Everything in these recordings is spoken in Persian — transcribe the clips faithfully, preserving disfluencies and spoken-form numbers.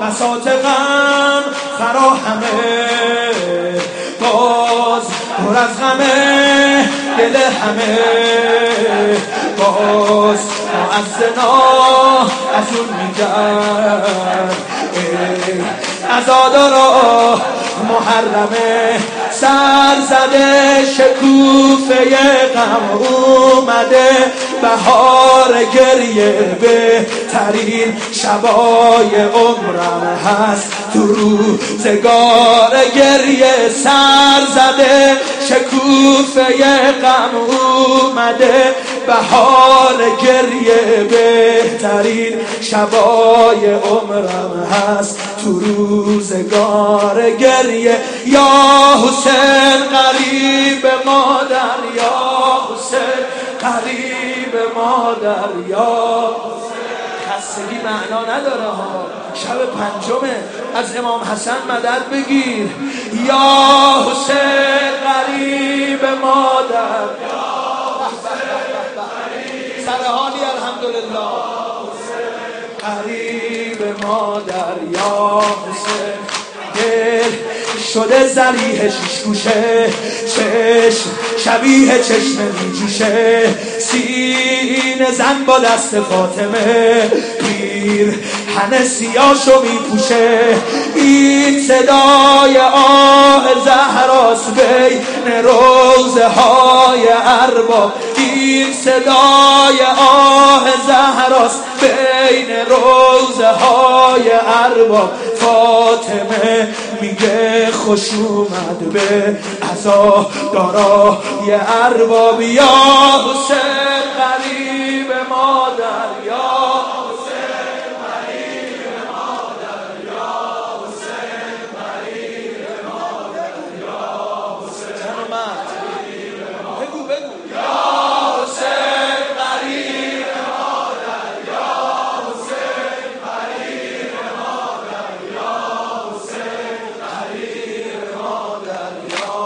بساط غم فراهمه، باز پر از غمه دل همه، باز معزنا از اون میگن عزادارا محرمه، سر زده شکوفه غم اومده، بهار گریه بهترین شبای عمرم هست تو روزگار گریه، سر زده شکوفه غم اومده، بهار گریه بهترین شبای عمرم هست تو روزگار گریه. یا حسین قریب مادر، یا حسین قریب مادر، یا خستگی معنا نداره ها، شب پنجمه از امام حسن مدد بگیر. یا حسین قریب مادر، سرحالی الحمدلله، قریب مادر یا حسین، دل شده زریح شیش گوشه، چشم شبیه چشم میجوشه، سینه زن با دست فاطمه، پیر هنه سیاشو میپوشه، این صدای آه زهراست بین روزه های ارباب، این صدای آه زهراست بین روزه های ارباب، فاطمه میگه خوش اومد به عزادارای ارباب. یا حسین قریب مادر، یا حسین قریب مادر، یا حسین قریب مادر، یا حسین اومد بگو بگو یا حسین قریب مادر، یا حسین قریب مادر، یا حسین قریب مادر، یا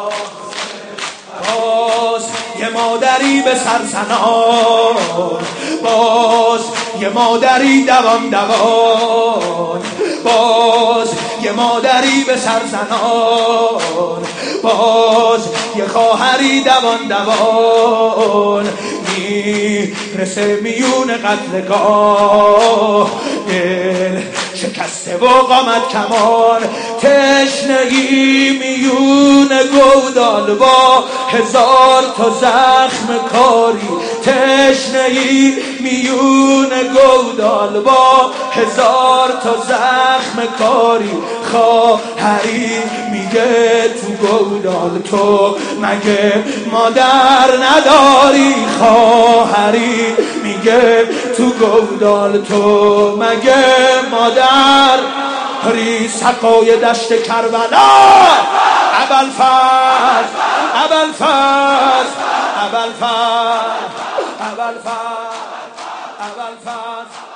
باز یه مادری به سرزنان، باز یه مادری دوان دوان، باز یه مادری به سرزنان، باز یه خواهری دوان دوان، میرسه میون قتلگاه، دل شکسته و قامت کمان، تشنگی میون گودال با هزار تا زخم کاری، تشنگی میون گودال با هزار تا زخم کاری، خواهری میگه تو گودال تو مگه مادر نداری، خواهری میگه تو گودال تو مگه مادر ری، سقای دشت کربلا ابوالفضل ابوالفضل ابوالفضل ابوالفضل ابوالفضل